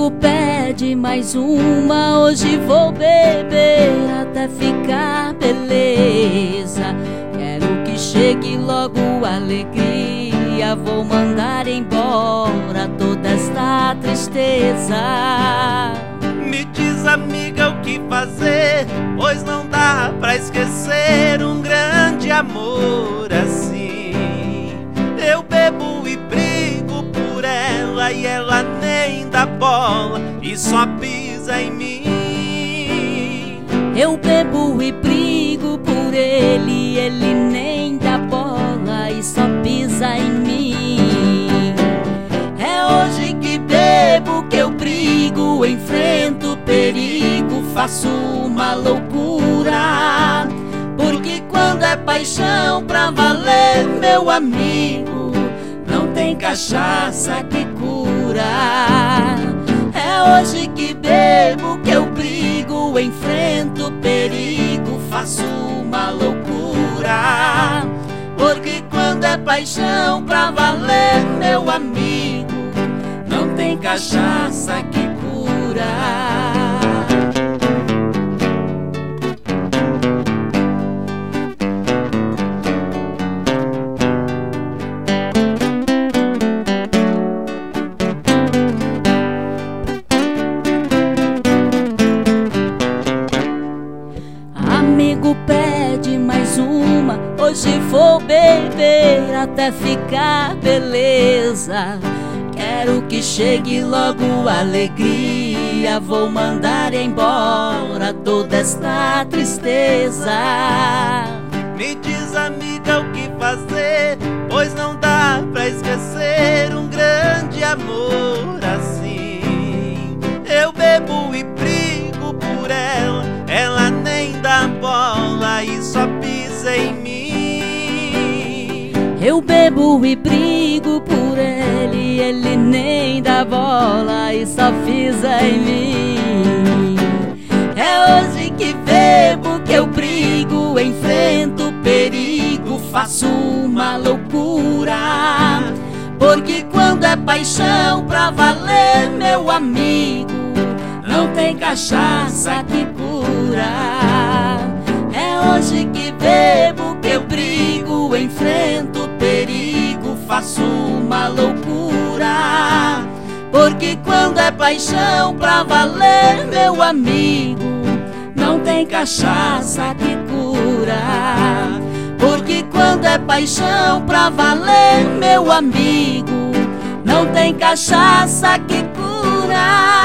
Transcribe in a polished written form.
Amigo pede mais uma, hoje vou beber até ficar beleza. Quero que chegue logo a alegria, vou mandar embora toda esta tristeza. Me diz, amiga, o que fazer, pois não dá pra esquecer um grande amor assim. Eu bebo e brigo por ela e ela nem dá bola e só pisa em mim. Eu bebo e brigo por ele, ele nem dá bola e só pisa em mim. É hoje que bebo, que eu brigo, enfrento o perigo, faço uma loucura. Porque quando é paixão pra valer, meu amigo, não tem cachaça que cura. É hoje que bebo, que eu brigo, enfrento o perigo, faço uma loucura. Porque quando é paixão pra valer, meu amigo, não tem cachaça que cura. Amigo pede mais uma, hoje vou beber até ficar beleza. Quero que chegue logo a alegria, vou mandar embora toda esta tristeza. Me diz, amiga, o que fazer, pois não dá pra esquecer um grande amor assim. Eu bebo e brigo por ela, ela nem dá bola e só pisa em mim. Eu bebo e brigo por ele, ele nem dá bola e só pisa em mim. É hoje que bebo, que eu brigo, enfrento o perigo, faço uma loucura. Porque quando é paixão pra valer, meu amigo, não tem cachaça que cura. É hoje que bebo, que eu brigo, enfrento o perigo, faço uma loucura. Porque quando é paixão pra valer, meu amigo, não tem cachaça que cura. Porque quando é paixão pra valer, meu amigo, não tem cachaça que cura.